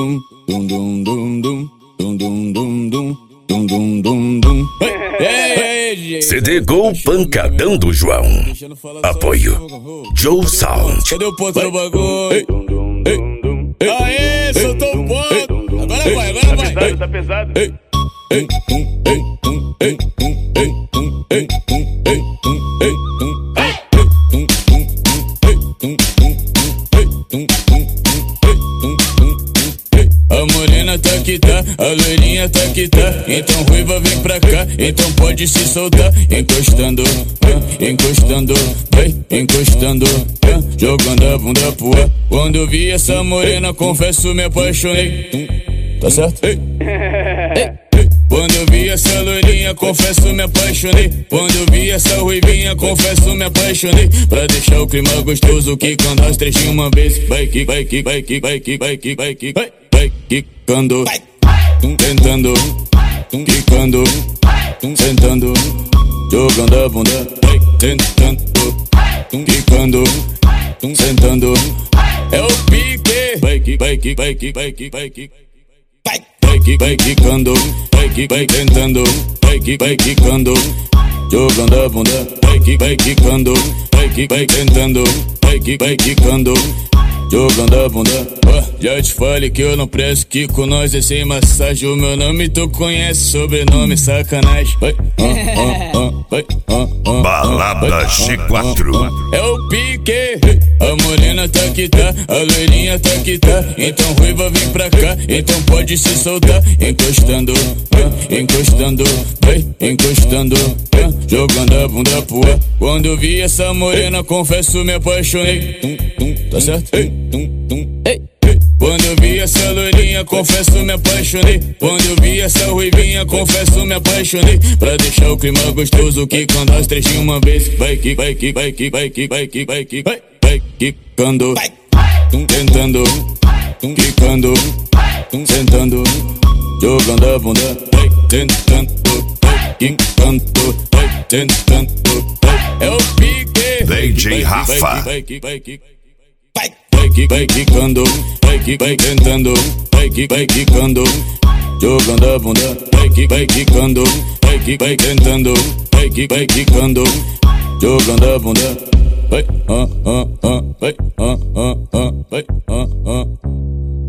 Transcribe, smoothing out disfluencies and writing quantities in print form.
dum dum dum dum dum dum dum dum dum dum dum dum. CD Gol Pancadão do João. Apoio Joe Sound. Cadê o ponto do bagulho? Aê, soltou o ponto. Agora vai. Tá pesado. A morena tá que tá, a loirinha tá que tá. Então ruiva vem pra cá, então pode se soltar. Encostando, encostando, vai, encostando, jogando a bunda pro ar. Quando eu vi essa morena, confesso me apaixonei. Tá certo? Quando eu vi essa loirinha, confesso me apaixonei. Quando eu vi essa ruivinha, confesso me apaixonei. Pra deixar o clima gostoso, que quando as três de uma vez. Vai que, vai que, vai que, vai que, vai que, vai que, vai. Vai quicando, tentando, quicando, sentando, jogando a bunda. Vai tentando, quicando, sentando. É o pique. Vai que, vai que, vai que, vai que, vai que. Vai quicando, vai tentando, vai quicando, jogando a bunda. Vai quicando, vai tentando, vai quicando, jogando a bunda. Já te falei que eu não presto, que com nós é sem massagem. O meu nome tu conhece, sobrenome sacanagem. Balada G4. É o pique. A morena tá que tá, a loirinha tá que tá. Então ruiva vem pra cá, então pode se soltar. Encostando, encostando, vai, encostando, jogando a bunda pro ar. Quando eu vi essa morena, confesso me apaixonei. Tá certo? Quando eu vi essa loirinha, confesso me apaixonei. Quando eu vi essa ruivinha, confesso me apaixonei. Pra deixar o clima gostoso, que quando as três de uma vez. Vai que, vai que, vai que, vai que, vai que, vai que, vai quicando, tentando, quicando, sentando, jogando a bunda. Vai tentando, vai quicando, vai tentando. É o pique. DJ Rafa. Vai quicando, vai tentando, vai quicando, jogando a bunda. Vai quicando, vai tentando, vai quicando, jogando a bunda. Vai, vai, vai.